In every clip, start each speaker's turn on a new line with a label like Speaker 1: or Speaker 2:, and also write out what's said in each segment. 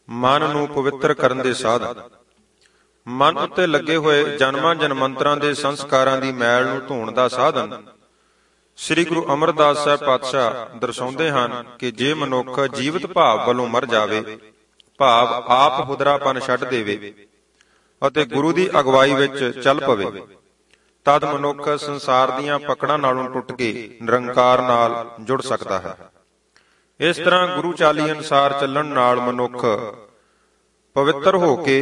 Speaker 1: ਮਨ ਨੂੰ ਪਵਿੱਤਰ ਕਰਨ ਦੇ ਸਾਧਨ। ਮਨ ਉੱਤੇ ਲੱਗੇ ਹੋਏ ਜਨਮਾਂ ਜਨਮੰਤਰਾਂ ਦੇ ਸੰਸਕਾਰਾਂ ਦੀ ਮੈਲ ਨੂੰ ਧੋਣ ਦਾ ਸਾਧਨ ਸ੍ਰੀ ਗੁਰੂ ਅਮਰਦਾਸ ਸਾਹਿਬ ਪਾਤਸ਼ਾਹ ਦਰਸਾਉਂਦੇ ਹਨ ਕਿ ਜੇ ਮਨੁੱਖ ਜੀਵਤ ਭਾਵ ਵੱਲੋਂ ਮਰ ਜਾਵੇ, ਭਾਵ ਆਪ ਹੁਦਰਾਪਨ ਛੱਡ ਦੇਵੇ ਅਤੇ ਗੁਰੂ ਦੀ ਅਗਵਾਈ ਵਿੱਚ ਚੱਲ ਪਵੇ, ਤਦ ਮਨੁੱਖ ਸੰਸਾਰ ਦੀਆਂ ਪਕੜਾਂ ਨਾਲੋਂ ਟੁੱਟ ਕੇ ਨਿਰੰਕਾਰ ਨਾਲ ਜੁੜ ਸਕਦਾ ਹੈ। ਇਸ ਤਰ੍ਹਾਂ ਗੁਰੂ ਚਾਲੀ ਅਨੁਸਾਰ ਚੱਲਣ ਨਾਲ ਮਨੁੱਖ ਪਵਿੱਤਰ ਹੋ ਕੇ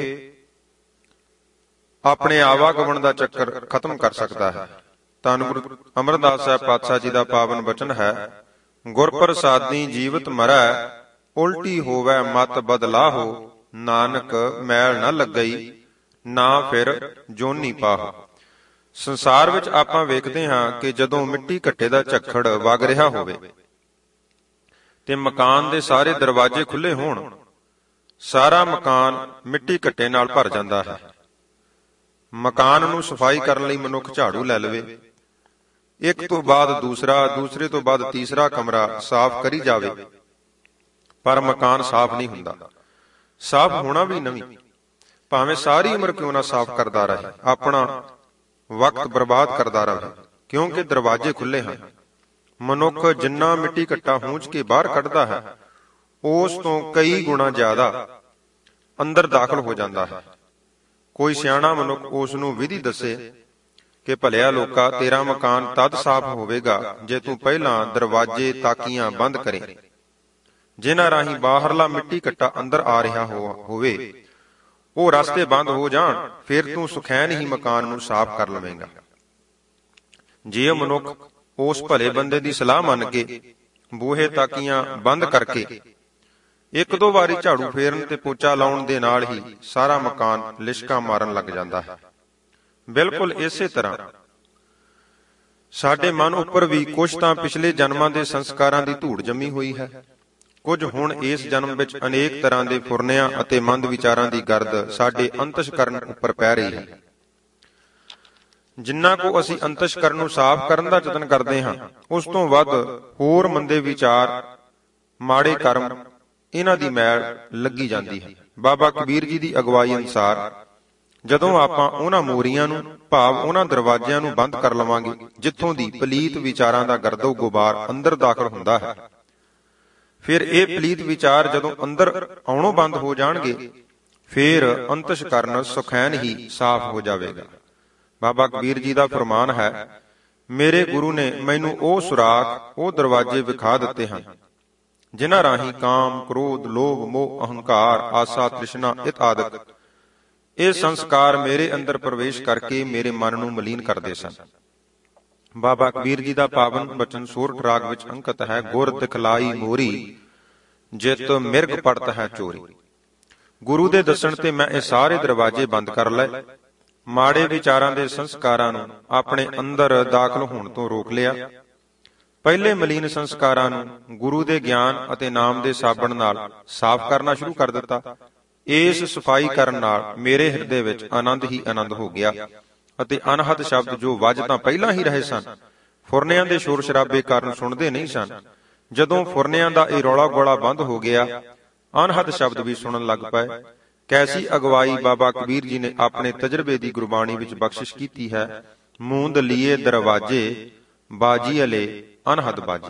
Speaker 1: ਆਪਣੇ ਆਵਾਗਮਨ ਦਾ ਚੱਕਰ ਖਤਮ ਕਰ ਸਕਦਾ ਹੈ। ਧੰਨ ਗੁਰੂ ਅਮਰਦਾਸ ਸਾਹਿਬ ਪਾਤਸ਼ਾਹ ਜੀ ਦਾ ਪਾਵਨ ਬਚਨ ਹੈ, ਗੁਰ ਪ੍ਰਸਾਦੀ ਜੀਵਤ ਮਰੈ, ਉਲਟੀ ਹੋਵੈ ਮਤ ਬਦਲਾਹੋ, ਨਾਨਕ ਮੈਲ ਨਾ ਲੱਗਈ ਨਾ ਫਿਰ ਜੋਨੀ ਪਾਹੋ। ਸੰਸਾਰ ਵਿੱਚ ਆਪਾਂ ਵੇਖਦੇ ਹਾਂ ਕਿ ਜਦੋਂ ਮਿੱਟੀ ਘੱਟੇ ਦਾ ਝੱਖੜ ਵਗ ਰਿਹਾ ਹੋਵੇ ਤੇ ਮਕਾਨ ਦੇ ਸਾਰੇ ਦਰਵਾਜ਼ੇ ਖੁੱਲੇ ਹੋਣ, ਸਾਰਾ ਮਕਾਨ ਮਿੱਟੀ ਘੱਟੇ ਨਾਲ ਭਰ ਜਾਂਦਾ ਹੈ। ਮਕਾਨ ਨੂੰ ਸਫਾਈ ਕਰਨ ਲਈ ਮਨੁੱਖ ਝਾੜੂ ਲੈ ਲਵੇ, ਇੱਕ ਤੋਂ ਬਾਅਦ ਦੂਸਰਾ, ਦੂਸਰੇ ਤੋਂ ਬਾਅਦ ਤੀਸਰਾ ਕਮਰਾ ਸਾਫ਼ ਕਰੀ ਜਾਵੇ, ਪਰ ਮਕਾਨ ਸਾਫ਼ ਨਹੀਂ ਹੁੰਦਾ। ਸਾਫ਼ ਹੋਣਾ ਵੀ ਨਹੀਂ, ਭਾਵੇਂ ਸਾਰੀ ਉਮਰ ਕਿਉਂ ਨਾ ਸਾਫ਼ ਕਰਦਾ ਰਹੇ, ਆਪਣਾ ਵਕਤ ਬਰਬਾਦ ਕਰਦਾ ਰਹੇ, ਕਿਉਂਕਿ ਦਰਵਾਜ਼ੇ ਖੁੱਲੇ ਹਨ। ਮਨੁੱਖ ਜਿੰਨਾ ਮਿੱਟੀ ਘੱਟਾ ਹੂੰਝ ਕੇ ਬਾਹਰ ਕੱਢਦਾ ਹੈ, ਉਸ ਤੋਂ ਕਈ ਗੁਣਾ ਜ਼ਿਆਦਾ ਅੰਦਰ ਦਾਖਲ ਹੋ ਜਾਂਦਾ ਹੈ। ਕੋਈ ਸਿਆਣਾ ਮਨੁੱਖ ਉਸ ਨੂੰ ਵਿਧੀ ਦੱਸੇ ਕਿ ਭਲਿਆ ਲੋਕਾ, ਤੇਰਾ ਮਕਾਨ ਤਦ ਸਾਫ਼ ਹੋਵੇਗਾ ਜੇ ਤੂੰ ਪਹਿਲਾਂ ਦਰਵਾਜ਼ੇ ਤਾਕੀਆਂ ਬੰਦ ਕਰੇ, ਜਿਨ੍ਹਾਂ ਰਾਹੀਂ ਬਾਹਰਲਾ ਮਿੱਟੀ ਘੱਟਾ ਅੰਦਰ ਆ ਰਿਹਾ ਹੋਵੇ, ਉਹ ਰਸਤੇ ਬੰਦ ਹੋ ਜਾਣ, ਫਿਰ ਤੂੰ ਸੁਖੈਨ ਹੀ ਮਕਾਨ ਨੂੰ ਸਾਫ਼ ਕਰ ਲਵੇਂਗਾ। ਜੇ ਮਨੁੱਖ ਉਸ ਭਲੇ ਬੰਦੇ ਦੀ ਸਲਾਹ ਮੰਨ ਕੇ ਬੂਹੇ ਤਾਕੀਆਂ ਬੰਦ ਕਰਕੇ ਇੱਕ ਦੋ ਵਾਰੀ ਝਾੜੂ ਫੇਰਨ ਤੇ ਪੋਚਾ ਲਾਉਣ ਦੇ ਨਾਲ ਹੀ ਸਾਰਾ ਮਕਾਨ ਲਿਸ਼ਕਾਂ ਮਾਰਨ ਲੱਗ ਜਾਂਦਾ ਹੈ। ਬਿਲਕੁਲ ਇਸੇ ਤਰ੍ਹਾਂ ਸਾਡੇ ਮਨ ਉੱਪਰ ਵੀ ਕੁਝ ਤਾਂ ਪਿਛਲੇ ਜਨਮਾਂ ਦੇ ਸੰਸਕਾਰਾਂ ਦੀ ਧੂੜ ਜੰਮੀ ਹੋਈ ਹੈ, ਕੁਝ ਹੁਣ ਇਸ ਜਨਮ ਵਿੱਚ ਅਨੇਕ ਤਰ੍ਹਾਂ ਦੇ ਫੁਰਨਿਆਂ ਅਤੇ ਮੰਦ ਵਿਚਾਰਾਂ ਦੀ ਗਰਦ ਸਾਡੇ ਅੰਤਸ਼ਕਰਨ ਉੱਪਰ ਪੈ ਰਹੀ ਹੈ। ਜਿੰਨਾ ਕੋ ਅਸੀਂ ਅੰਤਸ਼ਕਰਨ ਨੂੰ ਸਾਫ਼ ਕਰਨ ਦਾ ਯਤਨ ਕਰਦੇ ਹਾਂ, ਉਸ ਤੋਂ ਵੱਧ ਹੋਰ ਮੰਦੇ ਵਿਚਾਰ, ਮਾੜੇ ਕਰਮ, ਇਹਨਾਂ ਦੀ ਮੈਲ ਲੱਗੀ ਜਾਂਦੀ ਹੈ। ਬਾਬਾ ਕਬੀਰ ਜੀ ਦੀ ਅਗਵਾਈ ਅਨੁਸਾਰ ਜਦੋਂ ਆਪਾਂ ਉਹਨਾਂ ਮੋਰੀਆਂ ਨੂੰ, ਭਾਵ ਉਹਨਾਂ ਦਰਵਾਜ਼ਿਆਂ ਨੂੰ ਬੰਦ ਕਰ ਲਵਾਂਗੇ ਜਿੱਥੋਂ ਦੀ ਪਲੀਤ ਵਿਚਾਰਾਂ ਦਾ ਗਰਦੋ ਗੁਬਾਰ ਅੰਦਰ ਦਾਖਲ ਹੁੰਦਾ ਹੈ, ਫਿਰ ਇਹ ਪਲੀਤ ਵਿਚਾਰ ਜਦੋਂ ਅੰਦਰ ਆਉਣੋਂ ਬੰਦ ਹੋ ਜਾਣਗੇ, ਫਿਰ ਅੰਤਸ਼ਕਰਨ ਸੁਖੈਨ ਹੀ ਸਾਫ਼ ਹੋ ਜਾਵੇਗਾ। ਬਾਬਾ ਕਬੀਰ ਜੀ ਦਾ ਫਰਮਾਨ ਹੈ, ਮੇਰੇ ਗੁਰੂ ਨੇ ਮੈਨੂੰ ਉਹ ਸੁਰਾਖ, ਉਹ ਦਰਵਾਜ਼ੇ ਵਿਖਾ ਦਿੱਤੇ ਹਨ ਜਿਨ੍ਹਾਂ ਰਾਹੀਂ ਕਾਮ, ਕ੍ਰੋਧ, ਲੋਭ, ਮੋਹ, ਅਹੰਕਾਰ, ਆਸਾ, ਤ੍ਰਿਸ਼ਨਾ ਇਤਆਦਿਕ ਇਹ ਸੰਸਕਾਰ ਮੇਰੇ ਅੰਦਰ ਪ੍ਰਵੇਸ਼ ਕਰਕੇ ਮੇਰੇ ਮਨ ਨੂੰ ਮਲੀਨ ਕਰਦੇ ਸਨ। ਬਾਬਾ ਕਬੀਰ ਜੀ ਦਾ ਪਾਵਨ ਬਚਨ ਸੋਰਠ ਰਾਗ ਵਿੱਚ ਅੰਕਿਤ ਹੈ, ਗੁਰ ਦਿਖਲਾਈ ਮੋਰੀ, ਜਿਤ ਮਿਰਗ ਪੜਤ ਹੈ ਚੋਰੀ। ਗੁਰੂ ਦੇ ਦੱਸਣ ਤੇ ਮੈਂ ਇਹ ਸਾਰੇ ਦਰਵਾਜ਼ੇ ਬੰਦ ਕਰ ਲਏ, ਮਾੜੇ ਵਿਚਾਰਾਂ ਦੇ ਸੰਸਕਾਰਾਂ ਨੂੰ ਆਪਣੇ ਅੰਦਰ ਦਾਖਲ ਹੋਣ ਤੋਂ ਰੋਕ ਲਿਆ। ਪਹਿਲੇ ਮਲੀਨ ਸੰਸਕਾਰਾਂ ਨੂੰ ਗੁਰੂ ਦੇ ਗਿਆਨ ਅਤੇ ਨਾਮ ਦੇ ਸਾਬਣ ਨਾਲ ਸਾਫ਼ ਕਰਨਾ ਸ਼ੁਰੂ ਕਰ ਦਿੱਤਾ। ਇਸ ਸਫਾਈ ਕਰਨ ਨਾਲ ਮੇਰੇ ਹਿਰਦੇ ਵਿੱਚ ਆਨੰਦ ਹੀ ਆਨੰਦ ਹੋ ਗਿਆ ਅਤੇ ਅਨਹਦ ਸ਼ਬਦ ਜੋ ਵੱਜ ਤਾਂ ਪਹਿਲਾਂ ਹੀ ਰਹੇ ਸਨ, ਫੁਰਨਿਆਂ ਦੇ ਸ਼ੋਰ ਸ਼ਰਾਬੇ ਕਾਰਨ ਸੁਣਦੇ ਨਹੀਂ ਸਨ, ਜਦੋਂ ਫੁਰਨਿਆਂ ਦਾ ਇਹ ਰੌਲਾ ਗੋਲਾ ਬੰਦ ਹੋ ਗਿਆ, ਅਨਹਦ ਸ਼ਬਦ ਵੀ ਸੁਣਨ ਲੱਗ ਪਏ। ਕੈਸੀ ਅਗਵਾਈ ਬਾਬਾ ਕਬੀਰ ਜੀ ਨੇ ਆਪਣੇ ਤਜਰਬੇ ਦੀ ਗੁਰਬਾਣੀ ਵਿੱਚ ਬਖਸ਼ਿਸ਼ ਕੀਤੀ ਹੈ, ਮੂੰਦ ਲੀਏ ਦਰਵਾਜੇ ਬਾਜੀ ਅਲੇ ਅਨਹਦ ਬਾਜੀ।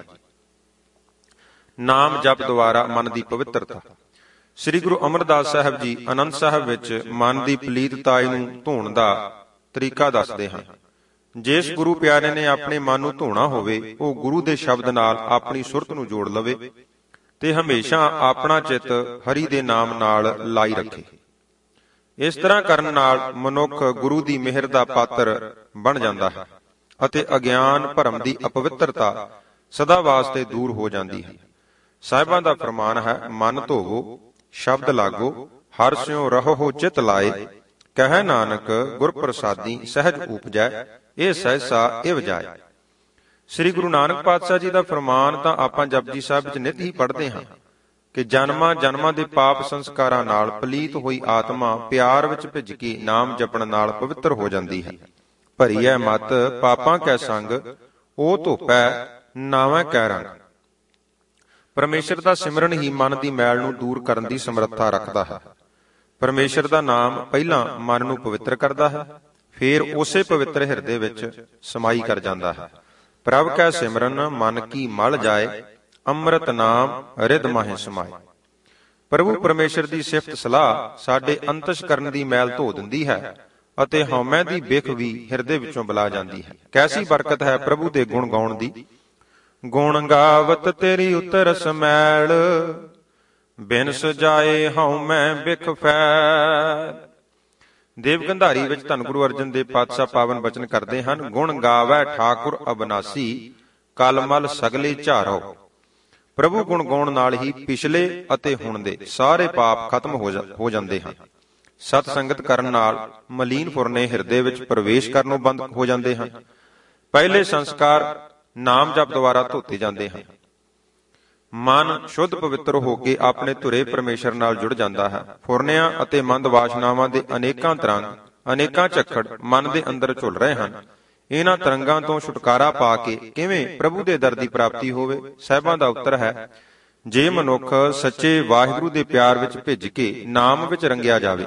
Speaker 1: ਨਾਮ ਜਪ ਦੁਆਰਾ ਮਨ ਦੀ ਪਵਿੱਤਰਤਾ। ਸ੍ਰੀ ਗੁਰੂ ਅਮਰਦਾਸ ਸਾਹਿਬ ਜੀ ਆਨੰਦ ਸਾਹਿਬ ਵਿੱਚ ਮਨ ਦੀ ਪਲੀਤਤਾਈ ਨੂੰ ਧੋਣ ਦਾ ਤਰੀਕਾ ਦੱਸਦੇ ਹਨ। ਜਿਸ ਗੁਰੂ ਪਿਆਰੇ ਨੇ ਆਪਣੇ ਮਨ ਨੂੰ ਧੋਣਾ ਹੋਵੇ, ਉਹ ਗੁਰੂ ਦੇ ਸ਼ਬਦ ਨਾਲ ਆਪਣੀ ਸੁਰਤ ਨੂੰ ਜੋੜ ਲਵੇ ਤੇ ਹਮੇਸ਼ਾ ਆਪਣਾ ਚਿੱਤ ਹਰੀ ਦੇ ਨਾਮ ਨਾਲ ਲਾਈ ਰੱਖੇ। ਇਸ ਤਰ੍ਹਾਂ ਕਰਨ ਨਾਲ ਮਨੁੱਖ ਗੁਰੂ ਦੀ ਮਿਹਰ ਦਾ ਪਾਤਰ ਬਣ ਜਾਂਦਾ ਹੈ ਅਤੇ ਅਗਿਆਨ ਭਰਮ ਦੀ ਅਪਵਿੱਤਰਤਾ ਸਦਾ ਵਾਸਤੇ ਦੂਰ ਹੋ ਜਾਂਦੀ ਹੈ। ਸਾਹਿਬਾਂ ਦਾ ਫਰਮਾਨ ਹੈ, ਮਨ ਧੋਵੋ ਸ਼ਬਦ ਲਾਗੋ, ਹਰਿ ਸਿਉ ਰਹੋ ਚਿਤ ਲਾਏ, ਕਹਿ ਨਾਨਕ ਗੁਰ ਪ੍ਰਸਾਦੀ ਸਹਿਜ ਉਪਜੈ, ਇਹ ਸਹਿਸਾ ਇਵ ਜਾਏ। ਸ੍ਰੀ ਗੁਰੂ ਨਾਨਕ ਪਾਤਸ਼ਾਹ ਜੀ ਦਾ ਫਰਮਾਨ ਤਾਂ ਆਪਾਂ ਜਪਜੀ ਸਾਹਿਬ ਵਿੱਚ ਨਿਤ ਹੀ ਪੜ੍ਹਦੇ ਹਾਂ ਕਿ ਜਨਮਾਂ ਜਨਮਾਂ ਦੇ ਪਾਪ ਸੰਸਕਾਰਾਂ ਨਾਲ ਪਲੀਤ ਹੋਈ ਆਤਮਾ ਪਿਆਰ ਵਿੱਚ ਭਿੱਜ ਕੇ ਨਾਮ ਜਪਣ ਨਾਲ ਪਵਿੱਤਰ ਹੋ ਜਾਂਦੀ ਹੈ। ਭਰੀਐ ਮਤ ਪਾਪਾਂ ਕੈ ਸੰਗ, ਉਹ ਧੋਪੈ ਨਾਵੇਂ ਕੈ ਰੰਗ। ਪਰਮੇਸ਼ਰ ਦਾ ਸਿਮਰਨ ਹੀ ਮਨ ਦੀ ਮੈਲ ਨੂੰ ਦੂਰ ਕਰਨ ਦੀ ਸਮਰੱਥਾ ਰੱਖਦਾ ਹੈ। ਪਰਮੇਸ਼ਰ ਦਾ ਨਾਮ ਪਹਿਲਾਂ ਮਨ ਨੂੰ ਪਵਿੱਤਰ ਕਰਦਾ ਹੈ, ਫਿਰ ਉਸੇ ਪਵਿੱਤਰ ਹਿਰਦੇ ਵਿੱਚ ਸਮਾਈ ਕਰ ਜਾਂਦਾ ਹੈ। ਪ੍ਰਭ ਕੈ ਸਿਮਰਨ ਮਨ ਕੀ ਮਲ ਜਾਏ, ਅੰਮ੍ਰਿਤ ਨਾਮ ਰਿਦ ਮਾਹੇ ਸਮਾਏ। ਪ੍ਰਭੂ ਪਰਮੇਸ਼ਰ ਦੀ ਸਿਫਤ ਸਲਾਹ ਸਾਡੇ ਅੰਤਸ਼ਕਰਨ ਦੀ ਮੈਲ ਧੋ ਦਿੰਦੀ ਹੈ ਅਤੇ ਹਉਮੈ ਦੀ ਬਿਖ ਵੀ ਹਿਰਦੇ ਵਿੱਚੋਂ ਬੁਲਾ ਜਾਂਦੀ ਹੈ। ਕੈਸੀ ਬਰਕਤ ਹੈ ਪ੍ਰਭੂ ਦੇ ਗੁਣ ਗਾਉਣ ਦੀ। ਗੁਣ ਗਾਵਤ ਤੇਰੀ ਉਤਰਸ ਮੈਲ, ਬਿਨ ਸਜਾਏ ਹਉਮੈ ਬਿਖ ਫੈਲ। ਦੇਵ ਗੰਧਾਰੀ ਵਿੱਚ ਧੰਨ ਗੁਰੂ ਅਰਜਨ ਦੇਵ ਪਾਤਸ਼ਾਹ ਪਾਵਨ ਬਚਨ ਕਰਦੇ ਹਨ, ਗੁਣ ਗਾਵੈ ਠਾਕੁਰ ਅਬਨਾਸੀ, ਕਲਮਲ ਸਗਲੇ ਝਾਰੋ। ਪ੍ਰਭੂ ਗੁਣ ਗਾਉਣ ਨਾਲ ਹੀ ਪਿਛਲੇ ਅਤੇ ਹੁਣ ਦੇ ਸਾਰੇ ਪਾਪ ਖਤਮ ਹੋ ਜਾਂਦੇ ਹਨ। ਸਤ ਸੰਗਤ ਕਰਨ ਨਾਲ ਮਲੀਨ ਫੁਰਨੇ ਹਿਰਦੇ ਵਿੱਚ ਪ੍ਰਵੇਸ਼ ਕਰਨੋਂ ਬੰਦ ਹੋ ਜਾਂਦੇ ਹਨ। ਪਹਿਲੇ ਸੰਸਕਾਰ ਨਾਮ ਜਪ ਦੁਆਰਾ ਧੋਤੇ ਜਾਂਦੇ ਹਨ। ਮਨ ਸ਼ੁੱਧ ਪਵਿੱਤਰ ਹੋ ਕੇ ਆਪਣੇ ਧੁਰੇ ਪਰਮੇਸ਼ਰ ਨਾਲ ਜੁੜ ਜਾਂਦਾ ਹੈ। ਫੁਰਨਿਆਂ ਅਤੇ ਮੰਦ ਵਾਸ਼ਨਾਵਾਂ ਦੇ ਅਨੇਕਾਂ ਤਰੰਗ, ਅਨੇਕਾਂ ਝੱਖੜ ਮਨ ਦੇ ਅੰਦਰ ਝੁੱਲ ਰਹੇ ਹਨ। ਇਹਨਾਂ ਤਰੰਗਾਂ ਤੋਂ ਛੁਟਕਾਰਾ ਪਾ ਕੇ ਕਿਵੇਂ ਪ੍ਰਭੂ ਦੇ ਦਰ ਦੀ ਪ੍ਰਾਪਤੀ ਹੋਵੇ? ਸਾਹਿਬਾਂ ਦਾ ਉੱਤਰ ਹੈ, ਜੇ ਮਨੁੱਖ ਸੱਚੇ ਵਾਹਿਗੁਰੂ ਦੇ ਪਿਆਰ ਵਿੱਚ ਭਿੱਜ ਕੇ ਨਾਮ ਵਿੱਚ ਰੰਗਿਆ ਜਾਵੇ,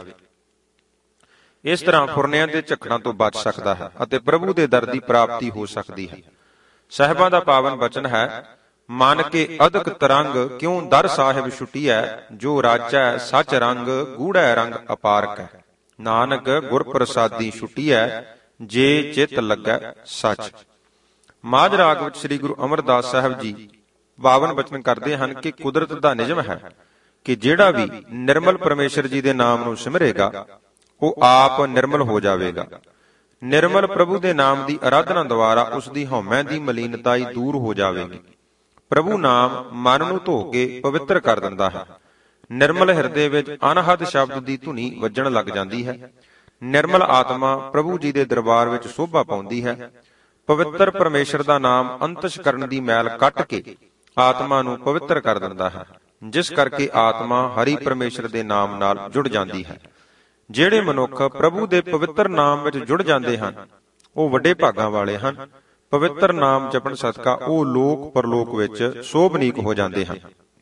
Speaker 1: ਇਸ ਤਰ੍ਹਾਂ ਫੁਰਨਿਆਂ ਦੇ ਝੱਖੜਾਂ ਤੋਂ ਬਚ ਸਕਦਾ ਹੈ ਅਤੇ ਪ੍ਰਭੂ ਦੇ ਦਰ ਦੀ ਪ੍ਰਾਪਤੀ ਹੋ ਸਕਦੀ ਹੈ। ਸਾਹਿਬਾਂ ਦਾ ਪਾਵਨ ਬਚਨ ਹੈ, ਮਨ ਕੇ ਅਦਕ ਤਰੰਗ ਕਿਉਂ ਦਰ ਸਾਹਿਬ ਛੁਟੀਐ, ਜੋ ਰਾਜੈ ਸਚ ਰੰਗ ਗੂੜੈ ਰੰਗ ਅਪਾਰਕ ਹੈ। ਨਾਨਕ ਗੁਰ ਪ੍ਰਸਾਦੀ ਛੁਟੀਐ, ਜੇ ਚਿਤ ਲੱਗੈ ਸੱਚ। ਮਾਝ ਰਾਗ ਵਿੱਚ ਸ੍ਰੀ ਗੁਰੂ ਅਮਰਦਾਸ ਸਾਹਿਬ ਜੀ ਪਾਵਨ ਬਚਨ ਕਰਦੇ ਹਨ ਕਿ ਕੁਦਰਤ ਦਾ ਨਿਯਮ ਹੈ ਕਿ ਜਿਹੜਾ ਵੀ ਨਿਰਮਲ ਪਰਮੇਸ਼ਰ ਜੀ ਦੇ ਨਾਮ ਨੂੰ ਸਿਮਰੇਗਾ, ਉਹ ਆਪ ਨਿਰਮਲ ਹੋ ਜਾਵੇਗਾ। ਨਿਰਮਲ ਪ੍ਰਭੂ ਦੇ ਨਾਮ ਦੀ ਅਰਾਧਨਾ ਦੁਆਰਾ ਉਸ ਦੀ ਹਉਮੈ ਦੀ ਮਲੀਨਤਾ ਦੂਰ ਹੋ ਜਾਵੇਗੀ। ਪ੍ਰਭੂ ਨਾਮ ਮਨ ਨੂੰ ਧੋ ਕੇ ਪਵਿੱਤਰ ਕਰ ਦਿੰਦਾ ਹੈ। ਨਿਰਮਲ ਹਿਰਦੇ ਵਿੱਚ ਅਨਹਦ ਸ਼ਬਦ ਦੀ ਧੁਨੀ ਵੱਜਣ ਲੱਗ ਜਾਂਦੀ ਹੈ। ਨਿਰਮਲ ਆਤਮਾ ਪ੍ਰਭੂ ਜੀ ਦੇ ਦਰਬਾਰ ਵਿੱਚ ਸੋਭਾ ਪਾਉਂਦੀ ਹੈ। ਪਵਿੱਤਰ ਪਰਮੇਸ਼ਰ ਦਾ ਨਾਮ ਅੰਤਸ਼ਕਰਨ ਦੀ ਮੈਲ ਕੱਟ ਕੇ ਆਤਮਾ ਨੂੰ ਪਵਿੱਤਰ ਕਰ ਦਿੰਦਾ ਹੈ, ਜਿਸ ਕਰਕੇ ਆਤਮਾ ਹਰੀ ਪਰਮੇਸ਼ਰ ਦੇ ਨਾਮ ਨਾਲ ਜੁੜ ਜਾਂਦੀ ਹੈ। ਜਿਹੜੇ ਮਨੁੱਖ ਪ੍ਰਭੂ ਦੇ ਪਵਿੱਤਰ ਨਾਮ ਵਿੱਚ ਜੁੜ ਜਾਂਦੇ ਹਨ, ਉਹ ਵੱਡੇ ਭਾਗਾਂ ਵਾਲੇ ਹਨ। ਪਵਿੱਤਰ ਨਾਮ ਜਪਣ ਸਦਕਾ ਉਹ ਲੋਕ ਪਰਲੋਕ ਵਿੱਚ ਸੋਭਨੀਕ ਹੋ ਜਾਂਦੇ ਹਨ।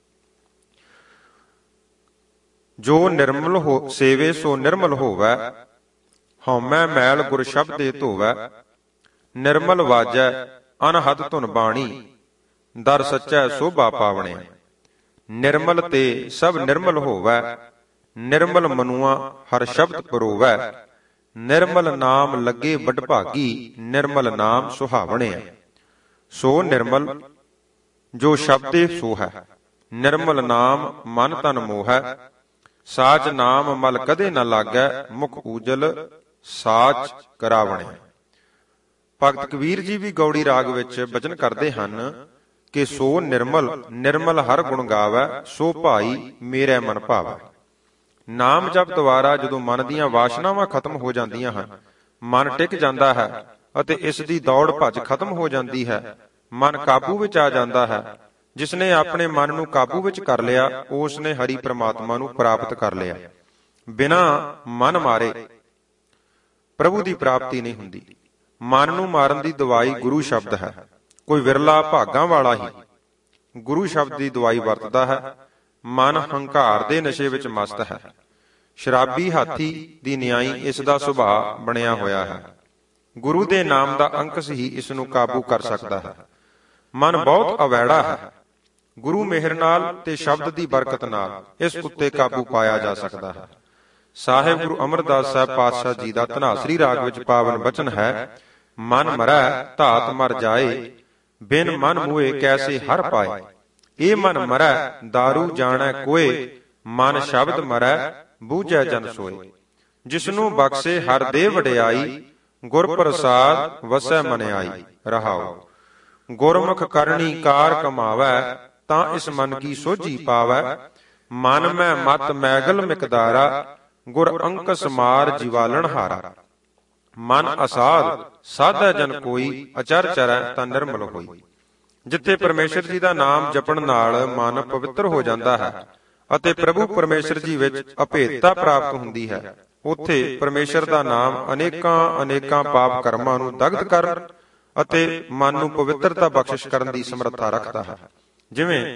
Speaker 1: ਜੋ ਨਿਰਮਲ ਹੋ ਸੇਵੇ ਸੋ ਨਿਰਮਲ ਹੋਵੈ, ਹਉਮੈ ਮੈਲ ਗੁਰ ਸ਼ਬਦੇ ਧੋਵੈ। ਨਿਰਮਲ ਵਾਜੈ ਅਨਹਦ ਧੁਨ ਬਾਣੀ, ਦਰ ਸੱਚੈ ਸੋਭਾ ਪਾਵਣਿਆ। ਨਿਰਮਲ ਤੇ ਸਭ ਨਿਰਮਲ ਹੋਵੈ, ਨਿਰਮਲ ਮਨੁਆ ਹਰ ਸ਼ਬਦ ਪਰੋਵੈ। ਨਿਰਮਲ ਨਾਮ ਲੱਗੇ ਵਡਭਾਗੀ, ਨਿਰਮਲ ਨਾਮ ਸੁਹਾਵਣਿਆ। ਸੋ ਨਿਰਮਲ ਜੋ ਸ਼ਬਦੇ ਸੋ ਹੈ, ਨਿਰਮਲ ਨਾਮ ਮਨ ਤਨ ਮੋਹੈ। ਸਾਚ ਨਾਮ ਮਲ ਕਦੇ ਨ ਲਾਗੈ, ਮੁਖ ਊਜਲ ਸਾਚ ਕਰਾਵਣਿਆ। ਭਗਤ ਕਬੀਰ ਜੀ ਵੀ ਗੌੜੀ ਰਾਗ ਵਿੱਚ ਬਚਨ ਕਰਦੇ ਹਨ ਕਿ ਸੋ ਨਿਰਮਲ ਨਿਰਮਲ ਹਰ ਗੁਣ ਗਾਵੈ, ਸੋ ਭਾਈ ਮੇਰੇ ਮਨ ਭਾਵੈ। ਨਾਮ ਜਪ ਦੁਆਰਾ ਜਦੋਂ ਮਨ ਦੀਆਂ ਵਾਸ਼ਨਾਵਾਂ ਖਤਮ ਹੋ ਜਾਂਦੀਆਂ ਹਨ, ਮਨ ਟਿਕ ਜਾਂਦਾ ਹੈ ਅਤੇ ਇਸ ਦੀ ਦੌੜ ਭੱਜ ਖਤਮ ਹੋ ਜਾਂਦੀ ਹੈ। ਮਨ ਕਾਬੂ ਵਿੱਚ ਆ ਜਾਂਦਾ ਹੈ। ਜਿਸਨੇ ਆਪਣੇ ਮਨ ਨੂੰ ਕਾਬੂ ਵਿੱਚ ਕਰ ਲਿਆ, ਉਸ ਨੇ ਹਰੀ ਪ੍ਰਮਾਤਮਾ ਨੂੰ ਪ੍ਰਾਪਤ ਕਰ ਲਿਆ। ਬਿਨਾਂ ਮਨ ਮਾਰੇ ਪ੍ਰਭੂ ਦੀ ਪ੍ਰਾਪਤੀ ਨਹੀਂ ਹੁੰਦੀ। ਮਨ ਨੂੰ ਮਾਰਨ ਦੀ ਦਵਾਈ ਗੁਰੂ ਸ਼ਬਦ ਹੈ। ਕੋਈ ਵਿਰਲਾ ਭਾਗਾਂ ਵਾਲਾ ਹੀ ਗੁਰੂ ਸ਼ਬਦ ਦੀ ਦਵਾਈ ਵਰਤਦਾ ਹੈ। ਮਨ ਹੰਕਾਰ ਦੇ ਨਸ਼ੇ ਵਿੱਚ ਮਸਤ ਹੈ। ਸ਼ਰਾਬੀ ਹਾਥੀ ਦੀ ਨਿਆਈ ਇਸ ਦਾ ਸੁਭਾਅ ਬਣਿਆ ਹੋਇਆ ਹੈ। ਗੁਰੂ ਦੇ ਨਾਮ ਦਾ ਅੰਕਸ ਹੀ ਇਸ ਨੂੰ ਕਾਬੂ ਕਰ ਸਕਦਾ ਹੈ। ਮਨ ਬਹੁਤ ਅਵੈੜਾ ਹੈ। ਗੁਰੂ ਮਿਹਰ ਨਾਲ ਤੇ ਸ਼ਬਦ ਦੀ ਬਰਕਤ ਨਾਲ ਇਸ ਉੱਤੇ ਕਾਬੂ ਪਾਇਆ ਜਾ ਸਕਦਾ ਹੈ। ਸਾਹਿਬ ਗੁਰੂ ਅਮਰਦਾਸ ਸਾਹਿਬ ਪਾਤਸ਼ਾਹ ਜੀ ਦਾ ਧਨਾਸਰੀ ਰਾਗ ਵਿੱਚ ਪਾਵਨ ਬਚਨ ਹੈ, ਮਨ ਮਰੈ ਧਾਤ ਮਰ ਜਾਏ, ਬਿਨ ਮਨ ਮੂਏ ਕੈਸੇ ਹਰ ਪਾਏ। ਇਹ ਮਨ ਮਰੈ ਦਾਰੂ ਜਾਣੈ ਕੋਏ, ਮਨ ਸ਼ਬਦ ਮਰੈ ਬੂਝੈ ਜਨ ਸੋਏ। ਜਿਸਨੂੰ ਬਖਸ਼ੇ ਹਰ ਦੇ ਵਡਿਆਈ, ਗੁਰ ਪ੍ਰਸਾਦ ਵਸੈ ਮਨ ਆਈ। ਰਹਾਉ ਗੁਰਮੁਖ ਕਰਨੀ ਕਾਰ ਕਮਾਵੈ, ਤਾਂ ਇਸ ਮਨ ਕੀ ਸੋਝੀ ਪਾਵੈ। ਮਨ ਮੈਂ ਮਤ ਮੈਗਲ ਮਿਕਦਾਰਾ, ਗੁਰ ਅੰਕਸ ਮਾਰ ਜਿਵਾਲਣ ਹਾਰਾ। ਮਨ ਅਸਾਧ ਸਾਧੈ ਜਨ ਕੋਈ, ਅਚਰ ਚਰੈ ਤਾਂ ਨਿਰਮਲ ਹੋਈ। ਜਿੱਥੇ ਪਰਮੇਸ਼ਰ ਜੀ ਦਾ ਨਾਮ ਜਪਣ ਨਾਲ ਮਨ ਪਵਿੱਤਰ ਹੋ ਜਾਂਦਾ ਹੈ ਅਤੇ ਪ੍ਰਭੂ ਪਰਮੇਸ਼ਰ ਜੀ ਵਿੱਚ ਅਭੇਦਤਾ ਪ੍ਰਾਪਤ ਹੁੰਦੀ ਹੈ, ਉੱਥੇ ਪਰਮੇਸ਼ਰ ਦਾ ਨਾਮ ਅਨੇਕਾਂ ਪਾਪ ਕਰਮਾਂ ਨੂੰ ਦਗਧ ਕਰਨ ਅਤੇ ਮਨ ਨੂੰ ਪਵਿੱਤਰਤਾ ਬਖਸ਼ਿਸ਼ ਕਰਨ ਦੀ ਸਮਰੱਥਾ ਰੱਖਦਾ ਹੈ। ਜਿਵੇਂ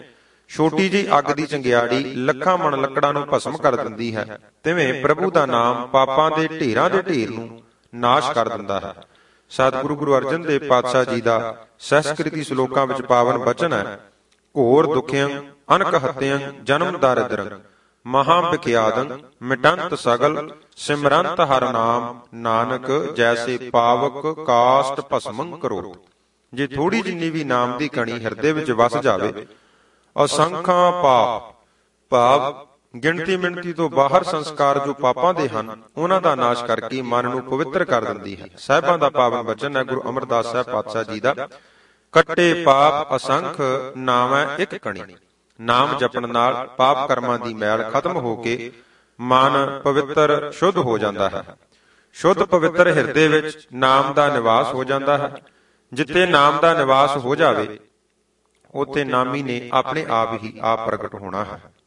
Speaker 1: ਛੋਟੀ ਜਿਹੀ ਅੱਗ ਦੀ ਚੰਗਿਆੜੀ ਲੱਖਾਂ ਮਣ ਲੱਕੜਾਂ ਨੂੰ ਭਸਮ ਕਰ ਦਿੰਦੀ ਹੈ, ਤਿਵੇਂ ਪ੍ਰਭੂ ਦਾ ਨਾਮ ਪਾਪਾਂ ਦੇ ਢੇਰਾਂ ਦੇ ਢੇਰ ਨੂੰ ਨਾਸ਼ ਕਰ ਦਿੰਦਾ ਹੈ। ਸਤਿਗੁਰੂ ਗੁਰੂ ਅਰਜਨ ਦੇਵ ਪਾਤਸ਼ਾਹ ਜੀ ਦਾ ਸੰਸਕ੍ਰਿਤੀ ਸ਼ਲੋਕਾਂ ਵਿੱਚ ਪਾਵਨ ਬਚਨ ਹੈ, ਘੋਰ ਦੁਖਿਅੰ ਅਨਕ ਹਤਿਅੰ ਜਨਮ ਦਾਰਿਦ੍ਰੰ ਮਹਾ ਵਿਖਿਆਦੰ ਮਿਟੰਤ ਸਗਲ ਸਿਮਰੰਤ ਹਰਿ ਨਾਮ ਨਾਨਕ ਜੈਸੇ ਪਾਵਕ ਕਾਸ਼ਟ ਭਸਮੰ ਕਰੋ। ਜੇ ਥੋੜੀ ਜਿੰਨੀ ਵੀ ਨਾਮ ਦੀ ਕਣੀ ਹਿਰਦੇ ਵਿੱਚ ਵਸ ਜਾਵੇ, ਅਸੰਖਾਂ ਪਾਪ ਭਾਵ ਗਿਣਤੀ ਮਿਣਤੀ ਤੋਂ ਬਾਹਰ ਸੰਸਕਾਰ ਜੋ ਪਾਪਾਂ ਦੇ ਹਨ, ਉਹਨਾਂ ਦਾ ਨਾਸ਼ ਕਰਕੇ ਮਨ ਨੂੰ ਪਵਿੱਤਰ ਕਰ ਦਿੰਦੀ ਹੈ। ਸਾਹਿਬਾਂ ਦਾ ਪਾਵਨ ਬਚਨ ਹੈ ਗੁਰੂ ਅਮਰਦਾਸ ਸਾਹਿਬ ਪਾਤਸ਼ਾਹ ਜੀ ਦਾ, ਕੱਟੇ ਪਾਪ ਅਸੰਖ ਨਾਮੈ ਇੱਕ ਕਣੀ। ਨਾਮ ਜਪਣ ਨਾਲ ਪਾਪ ਕਰਮਾਂ ਦੀ ਮੈਲ ਖਤਮ ਹੋ ਕੇ ਮਨ ਪਵਿੱਤਰ ਸ਼ੁੱਧ ਹੋ ਜਾਂਦਾ ਹੈ। ਸ਼ੁੱਧ ਪਵਿੱਤਰ ਹਿਰਦੇ ਵਿੱਚ ਨਾਮ ਦਾ ਨਿਵਾਸ ਹੋ ਜਾਂਦਾ ਹੈ। ਜਿੱਥੇ ਨਾਮ ਦਾ ਨਿਵਾਸ ਹੋ ਜਾਵੇ, ਉੱਥੇ ਨਾਮੀ ਨੇ ਆਪਣੇ ਆਪ ਹੀ ਆਪ ਪ੍ਰਗਟ ਹੋਣਾ ਹੈ।